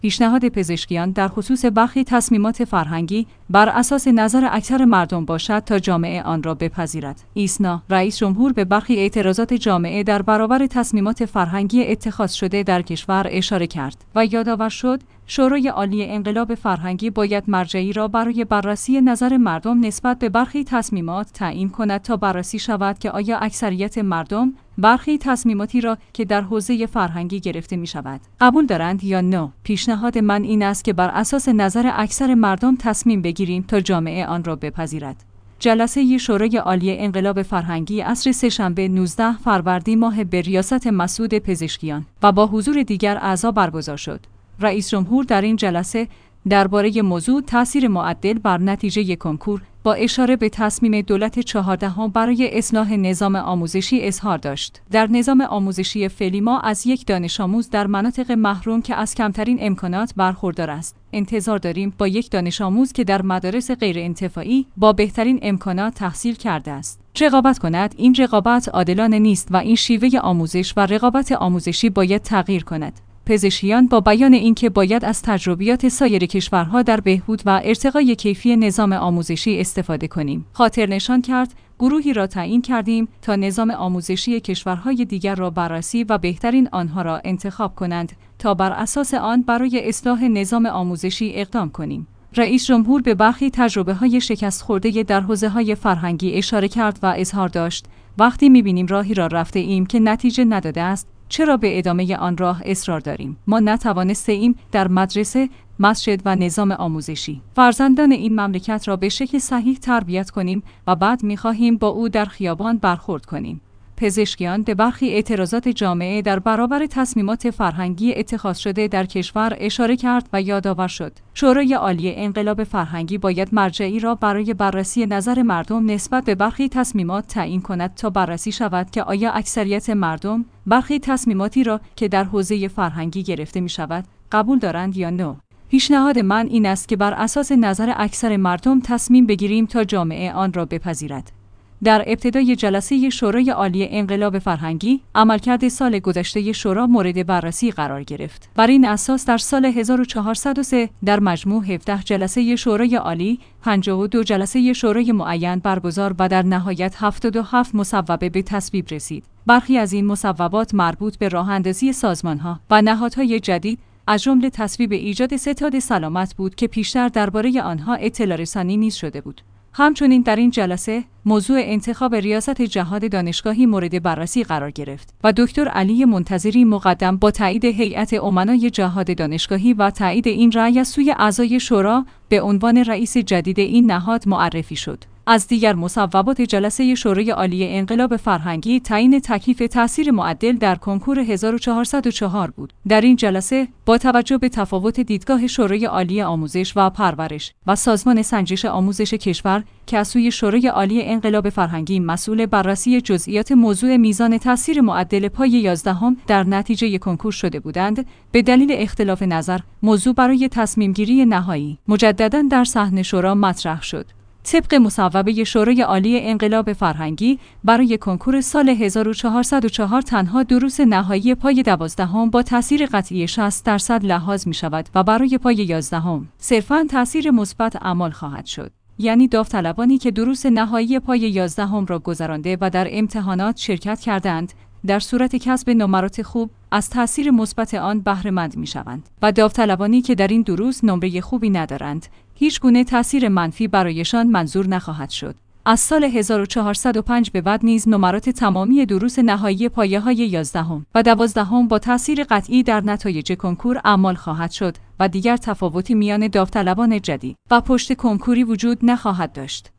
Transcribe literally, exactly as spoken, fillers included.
پیشنهاد پزشکیان در خصوص برخی تصمیمات فرهنگی بر اساس نظر اکثر مردم باشد تا جامعه آن را بپذیرد. ایسنا، رئیس جمهور به برخی اعتراضات جامعه در برابر تصمیمات فرهنگی اتخاذ شده در کشور اشاره کرد و یادآور شد شورای عالی انقلاب فرهنگی باید مرجعی را برای بررسی نظر مردم نسبت به برخی تصمیمات تعیین کند تا بررسی شود که آیا اکثریت مردم برخی تصمیماتی را که در حوزه فرهنگی گرفته می شود قبول دارند یا نه. پیشنهاد من این است که بر اساس نظر اکثر مردم تصمیم بگیریم تا جامعه آن را بپذیرد. جلسه شورای عالی انقلاب فرهنگی عصر سه‌شنبه نوزدهم فروردین ماه به ریاست مسعود پزشکیان و با حضور دیگر اعضا برگزار شد. رئیس جمهور در این جلسه درباره موضوع تأثیر معدل بر نتیجه کنکور با اشاره به تصمیم دولت چهاردهم برای اصلاح نظام آموزشی اظهار داشت. در نظام آموزشی فعلی ما از یک دانش آموز در مناطق محروم که از کمترین امکانات برخوردار است، انتظار داریم با یک دانش آموز که در مدارس غیر انتفاعی با بهترین امکانات تحصیل کرده است رقابت کند. این رقابت عادلانه نیست و این شیوه آموزش و رقابت آموزشی باید تغییر کند. پزشکیان با بیان اینکه باید از تجربیات سایر کشورها در بهبود و ارتقای کیفی نظام آموزشی استفاده کنیم. خاطر نشان کرد گروهی را تعیین کردیم تا نظام آموزشی کشورهای دیگر را بررسی و بهترین آنها را انتخاب کنند تا بر اساس آن برای اصلاح نظام آموزشی اقدام کنیم. رئیس جمهور به برخی تجربه‌های شکست خورده در حوزه‌های فرهنگی اشاره کرد و اظهار داشت وقتی می‌بینیم راهی را رفته ایم که نتیجه نداده است، چرا به ادامه آن راه اصرار داریم؟ ما نتوانسته ایم در مدرسه، مسجد و نظام آموزشی فرزندان این مملکت را به شکل صحیح تربیت کنیم و بعد می‌خواهیم با او در خیابان برخورد کنیم. پزشکیان به برخی اعتراضات جامعه در برابر تصمیمات فرهنگی اتخاذ شده در کشور اشاره کرد و یادآور شد شورای عالی انقلاب فرهنگی باید مرجعی را برای بررسی نظر مردم نسبت به برخی تصمیمات تعیین کند تا بررسی شود که آیا اکثریت مردم برخی تصمیماتی را که در حوزه فرهنگی گرفته می شود قبول دارند یا نه. پیشنهاد من این است که بر اساس نظر اکثر مردم تصمیم بگیریم تا جامعه آن را بپذیرد. در ابتدای جلسه شورای عالی انقلاب فرهنگی، عملکرد سال گذشته شورا مورد بررسی قرار گرفت. بر این اساس در سال هزار و چهارصد و سه در مجموع هفده جلسه شورای عالی، پنجاه و دو جلسه شورای معین برگزار و در نهایت هفتاد و هفت مصوبه به تصویب رسید. برخی از این مصوبات مربوط به راه‌اندازی سازمان‌ها و نهادهای جدید از جمله تصویب ایجاد ستاد سلامت بود که پیشتر درباره آنها اطلاع رسانی نیز شده بود. همچنین در این جلسه موضوع انتخاب ریاست جهاد دانشگاهی مورد بررسی قرار گرفت و دکتر علی منتظری مقدم با تایید هیئت امنای جهاد دانشگاهی و تایید این رأی از سوی اعضای شورا به عنوان رئیس جدید این نهاد معرفی شد. از دیگر مصوبات جلسه شورای عالی انقلاب فرهنگی تعیین تکلیف تأثیر معدل در کنکور هزار و چهارصد و چهار بود. در این جلسه با توجه به تفاوت دیدگاه شورای عالی آموزش و پرورش و سازمان سنجش آموزش کشور که از سوی شورای عالی انقلاب فرهنگی مسئول بررسی جزئیات موضوع میزان تأثیر معدل پای یازدهم در نتیجه کنکور شده بودند، به دلیل اختلاف نظر موضوع برای تصمیم گیری نهایی مجددا در صحن شورا مطرح شد. طبق مصوبه شورای عالی انقلاب فرهنگی برای کنکور سال هزار و چهارصد و چهار تنها دروس نهایی پای دوازدهم با تأثیر قطعی شصت درصد لحاظ می شود و برای پای یازدهم صرفاً تأثیر مثبت اعمال خواهد شد. یعنی داوطلبانی که دروس نهایی پای یازدهم را گذرانده و در امتحانات شرکت کردند در صورت کسب نمرات خوب از تأثیر مثبت آن بهره مند می‌شوند و داوطلبانی که در این دروس نمره خوبی ندارند هیچ گونه تأثیر منفی برایشان منظور نخواهد شد. از سال هزار و چهارصد و پنج به بعد نیز نمرات تمامی دروس نهایی پایه‌های یازدهم و دوازدهم با تأثیر قطعی در نتایج کنکور اعمال خواهد شد و دیگر تفاوتی میان داوطلبان جدید و پشت کنکوری وجود نخواهد داشت.